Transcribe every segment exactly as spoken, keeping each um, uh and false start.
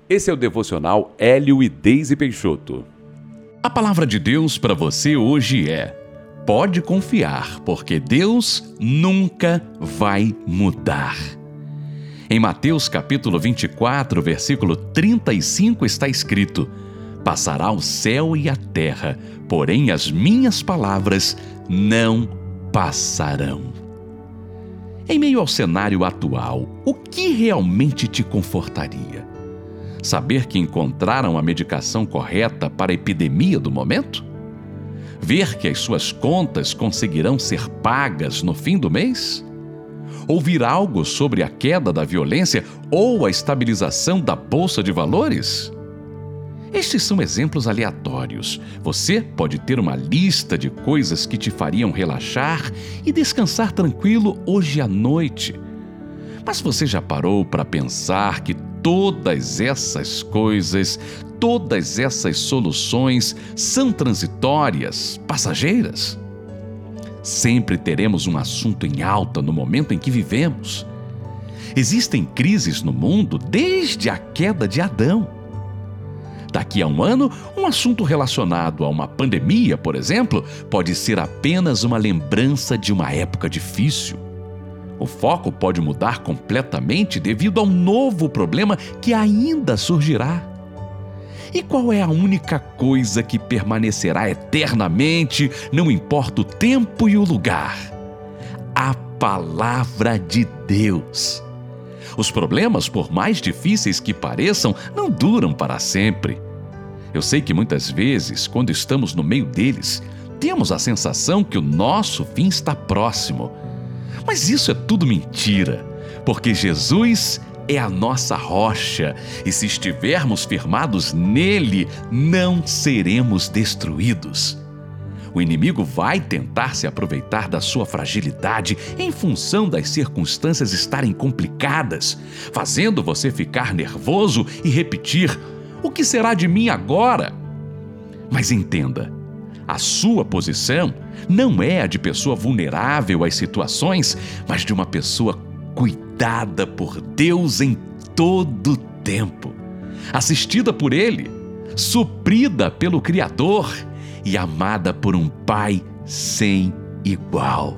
Esse é o Devocional Hélio e Deise Peixoto. A palavra de Deus para você hoje é: pode confiar, porque Deus nunca vai mudar. Em Mateus capítulo vinte e quatro, versículo trinta e cinco está escrito: passará o céu e a terra, porém as minhas palavras não passarão. Em meio ao cenário atual, o que realmente te confortaria? Saber que encontraram a medicação correta para a epidemia do momento? Ver que as suas contas conseguirão ser pagas no fim do mês? Ouvir algo sobre a queda da violência ou a estabilização da bolsa de valores? Estes são exemplos aleatórios. Você pode ter uma lista de coisas que te fariam relaxar e descansar tranquilo hoje à noite. Mas você já parou para pensar que todas essas coisas, todas essas soluções são transitórias, passageiras? Sempre teremos um assunto em alta no momento em que vivemos. Existem crises no mundo desde a queda de Adão. Daqui a um ano, um assunto relacionado a uma pandemia, por exemplo, pode ser apenas uma lembrança de uma época difícil. O foco pode mudar completamente devido a um novo problema que ainda surgirá. E qual é a única coisa que permanecerá eternamente, não importa o tempo e o lugar? A Palavra de Deus. Os problemas, por mais difíceis que pareçam, não duram para sempre. Eu sei que muitas vezes, quando estamos no meio deles, temos a sensação que o nosso fim está próximo. Mas isso é tudo mentira, porque Jesus é a nossa rocha, e se estivermos firmados nele, não seremos destruídos. O inimigo vai tentar se aproveitar da sua fragilidade em função das circunstâncias estarem complicadas, fazendo você ficar nervoso e repetir: o que será de mim agora? Mas entenda, a sua posição não é a de pessoa vulnerável às situações, mas de uma pessoa cuidada por Deus em todo o tempo, assistida por Ele, suprida pelo Criador e amada por um Pai sem igual.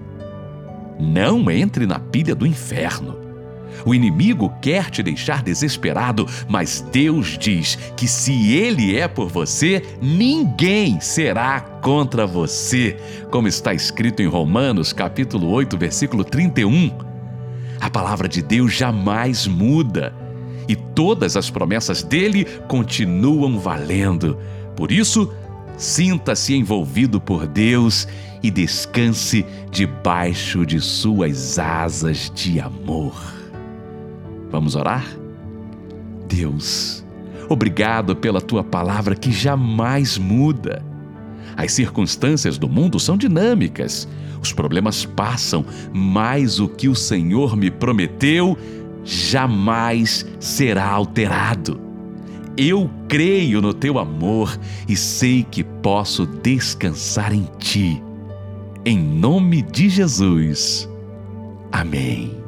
Não entre na pilha do inferno. O inimigo quer te deixar desesperado, mas Deus diz que se Ele é por você, ninguém será contra você, como está escrito em Romanos capítulo oito, versículo trinta e um. A palavra de Deus jamais muda e todas as promessas dele continuam valendo. Por isso, sinta-se envolvido por Deus e descanse debaixo de suas asas de amor. Vamos orar? Deus, obrigado pela tua palavra que jamais muda. As circunstâncias do mundo são dinâmicas, os problemas passam, mas o que o Senhor me prometeu jamais será alterado. Eu creio no teu amor e sei que posso descansar em ti. Em nome de Jesus. Amém.